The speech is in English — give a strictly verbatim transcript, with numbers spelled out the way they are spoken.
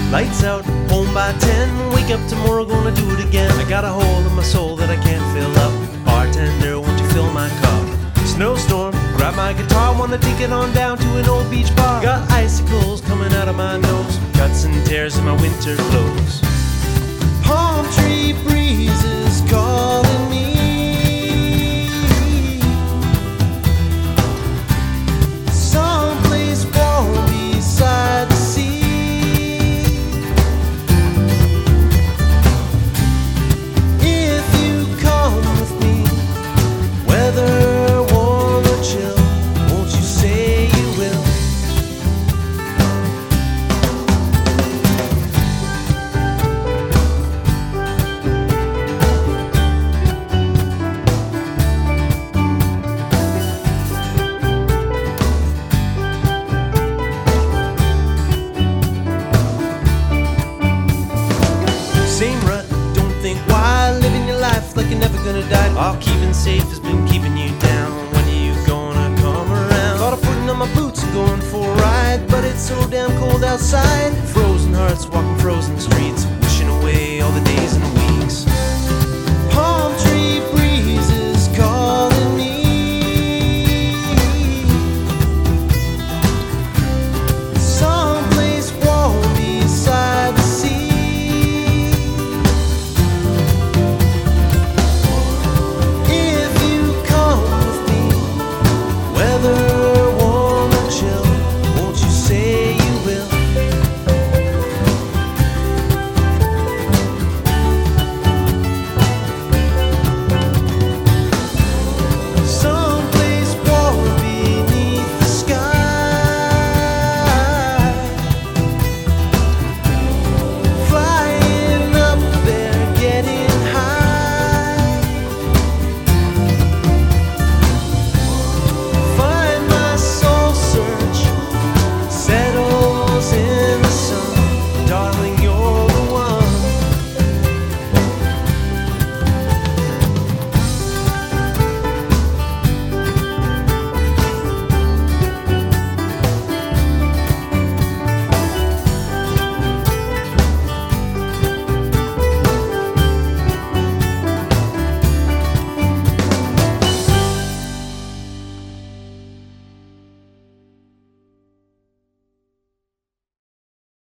Lights out, home by ten. Wake up tomorrow, gonna do it again. I got a hole in my soul that I can't fill up. Bartender, won't you fill my cup? Snowstorm, grab my guitar, wanna take it on down to an old beach bar. Got icicles coming out of my nose, cuts and tears in my winter clothes. Palm tree breezes calling me. Someplace warm beside the sea. If you come with me, whether warm or chill, won't you say you will? Same rut, don't think why. Living your life like you're never gonna die. All keeping safe has been keeping you down. When are you gonna come around? Thought of putting on my boots and going for a ride, but it's so damn cold outside. Frozen hearts walking frozen streets, wishing away all the days and weeks. Palm tree